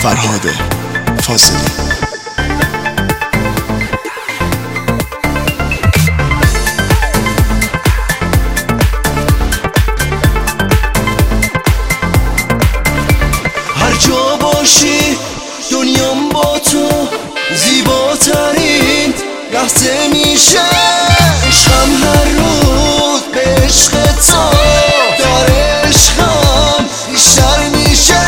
فرهاد فاضلی. هر جا باشی دنیام با تو زیباترین لحظه میشه. عشقم هر روز به عشق تو داره، عشقم بیشتر میشه.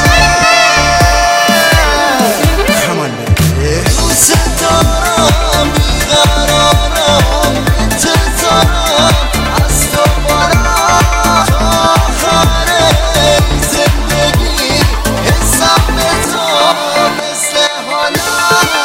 دوست دارم بیقرارم، انتظارم از تو بالا تا آخر زندگی. حسم به تو مثل حالا.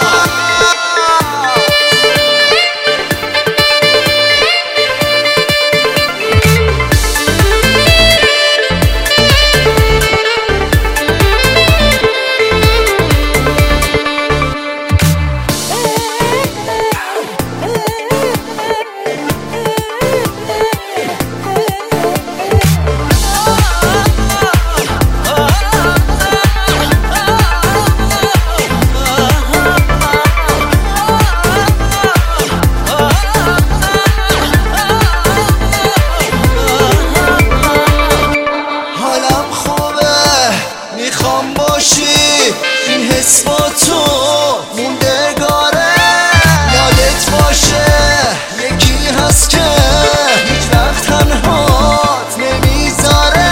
میخوام باشی این حس با تو موندگاره. یادت باشه یکی هست که هیچ وقت تنهات نمیذاره.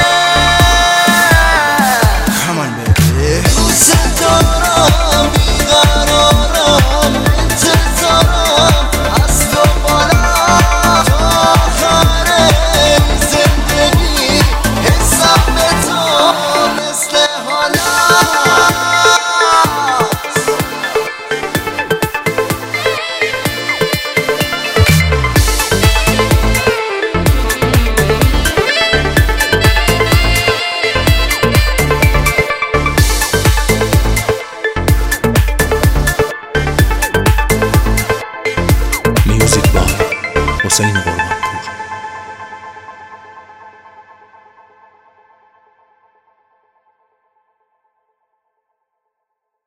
دوست دارم بیقرارم، انتظارم از تو بالا تا آخر زندگی. حسم به تو مثل حالا. میوزیک بای حسین قربانی.